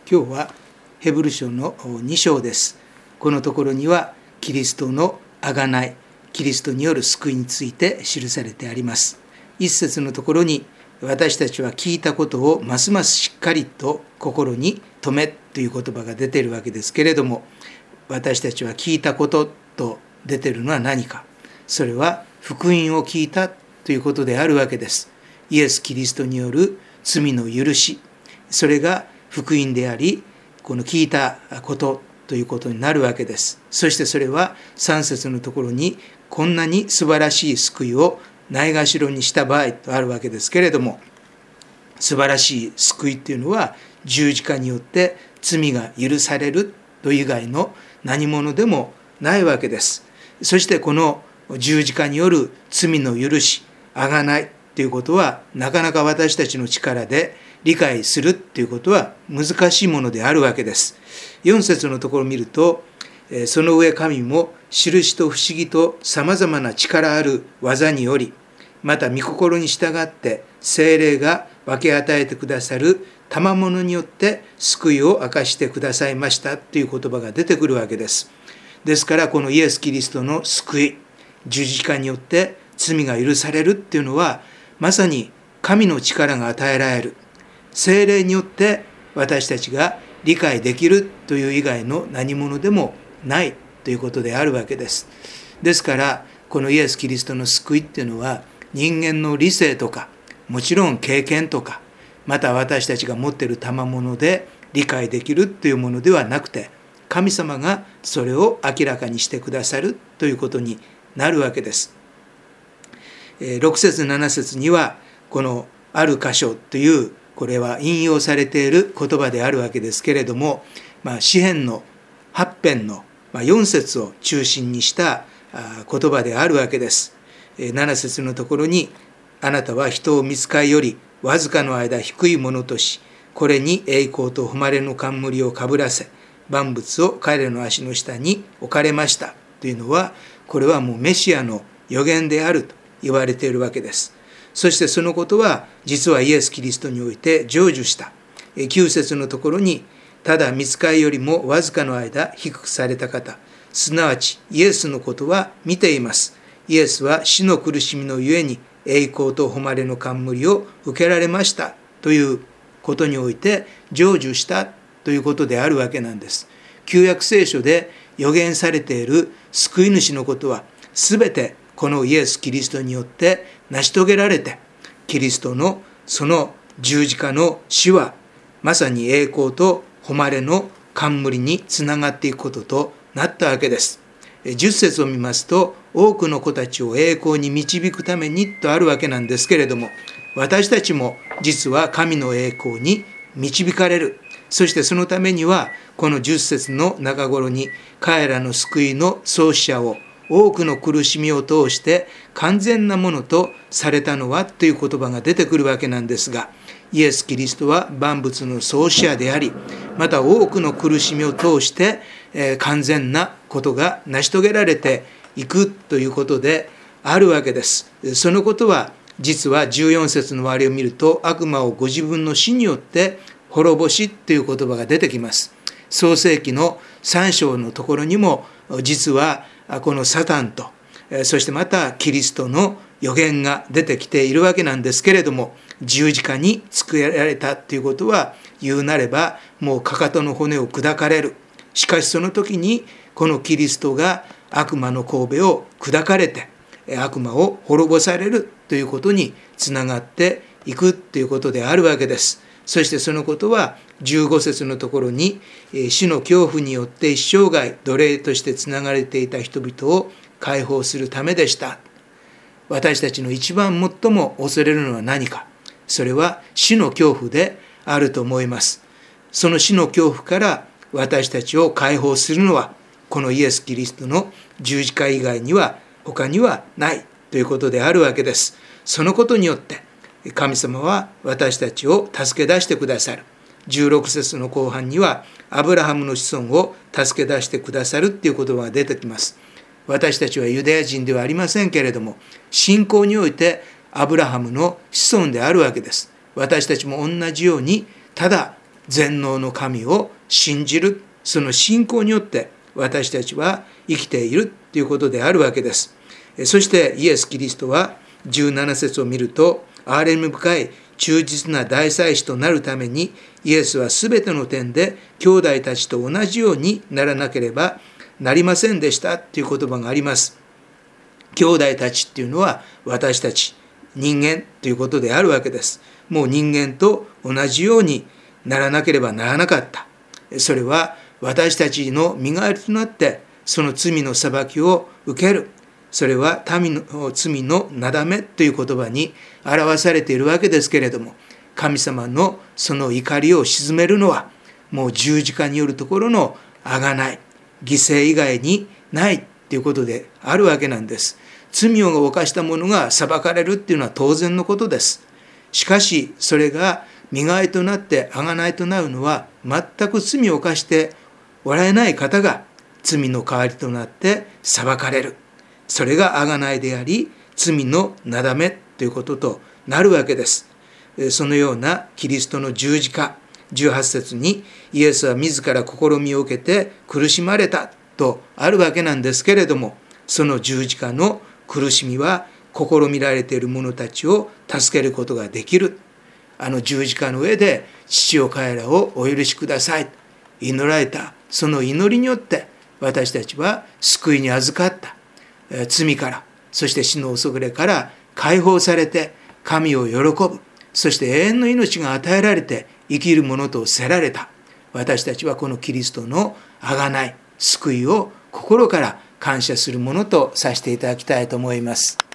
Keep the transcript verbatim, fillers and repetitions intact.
今日はヘブル書のに章です。このところにはキリストの贖い、キリストによる救いについて記されてあります。一節のところに、私たちは聞いたことをますますしっかりと心に留めという言葉が出ているわけですけれども、私たちは聞いたことと出ているのは何か。それは福音を聞いたということであるわけです。イエス・キリストによる罪の許し、それが福音であり、この聞いたことということになるわけです。そしてそれはさん節のところに、こんなに素晴らしい救いをないがしろにした場合とあるわけですけれども、素晴らしい救いというのは十字架によって罪が許されるという以外の何者でもないわけです。そしてこの十字架による罪の許し、贖いということはなかなか私たちの力で理解するということは難しいものであるわけです。よん節のところを見ると、その上神も印と不思議とさまざまな力ある技により、また御心に従って聖霊が分け与えてくださる賜物によって救いを明かしてくださいましたという言葉が出てくるわけです。ですからこのイエス・キリストの救い、十字架によって罪が許されるっていうのは、まさに神の力が与えられる、聖霊によって私たちが理解できるという以外の何者でもないということであるわけです。ですからこのイエス・キリストの救いっていうのは、人間の理性とか、もちろん経験とか、また私たちが持っている賜物で理解できるというものではなくて、神様がそれを明らかにしてくださるということになるわけです。ろく節なな節には、このある箇所という、これは引用されている言葉であるわけですけれども、まあ、詩編のはち編のよん節を中心にした言葉であるわけです。なな節のところに、あなたは人を御使いよりわずかの間低いものとし、これに栄光と誉れの冠をかぶらせ、万物を彼の足の下に置かれましたというのは、これはもうメシアの予言であると言われているわけです。そしてそのことは実はイエス・キリストにおいて成就した。きゅう節のところに、ただ御使いよりもわずかの間低くされた方、すなわちイエスのことは見ています。イエスは死の苦しみのゆえに栄光と誉れの冠を受けられましたということにおいて成就したということであるわけなんです。旧約聖書で予言されている救い主のことは、すべてこのイエス・キリストによって成し遂げられて、キリストのその十字架の死はまさに栄光と誉れの冠につながっていくこととなったわけです。じゅっ節を見ますと、多くの子たちを栄光に導くためにとあるわけなんですけれども、私たちも実は神の栄光に導かれる。そしてそのためには、このじゅっ節の中頃に、彼らの救いの創始者を多くの苦しみを通して完全なものとされたのはという言葉が出てくるわけなんですが、イエス・キリストは万物の創始者であり、また多くの苦しみを通して、えー、完全なことが成し遂げられていくということであるわけです。そのことは実はじゅうよん節の終わりを見ると、悪魔をご自分の死によって滅ぼしという言葉が出てきます。創世記のさん章のところにも、実はこのサタンと、そしてまたキリストの予言が出てきているわけなんですけれども、十字架につけられたということは、言うなればもうかかとの骨を砕かれる。しかしその時にこのキリストが悪魔の頭を砕かれて、悪魔を滅ぼされるということにつながっていくということであるわけです。そしてそのことはじゅうご節のところに、死の恐怖によって一生涯奴隷としてつながれていた人々を解放するためでした。私たちの一番最も恐れるのは何か。それは死の恐怖であると思います。その死の恐怖から私たちを解放するのは、このイエス・キリストの十字架以外には他にはないということであるわけです。そのことによって神様は私たちを助け出してくださる。じゅうろく節の後半には、アブラハムの子孫を助け出してくださるという言葉が出てきます。私たちはユダヤ人ではありませんけれども、信仰においてアブラハムの子孫であるわけです。私たちも同じように、ただ全能の神を信じる、その信仰によって私たちは生きているということであるわけです。そしてイエス・キリストはじゅうなな節を見ると、憐れみ深い忠実な大祭司となるために、イエスはすべての点で兄弟たちと同じようにならなければなりませんでしたという言葉があります。兄弟たちっていうのは私たち人間ということであるわけです。もう人間と同じようにならなければならなかった。それは私たちの身代わりとなってその罪の裁きを受ける。それは民の罪のなだめという言葉に表されているわけですけれども、神様のその怒りを鎮めるのはもう十字架によるところの贖い、犠牲以外にないということであるわけなんです。罪を犯した者が裁かれるっていうのは当然のことです。しかしそれが身代わりとなって贖いとなるのは、全く罪を犯しておられない方が罪の代わりとなって裁かれる。それが贖いであり、罪のなだめということとなるわけです。そのようなキリストの十字架、じゅうはち節にイエスは自ら試みを受けて苦しまれたとあるわけなんですけれども、その十字架の苦しみは試みられている者たちを助けることができる。あの十字架の上で父よ彼らをお許しください祈られた、その祈りによって私たちは救いに預かった。罪から、そして死の恐れから解放されて神を喜ぶ、そして永遠の命が与えられて生きるものとせられた。私たちはこのキリストの贖い、救いを心から感謝するものとさせていただきたいと思います。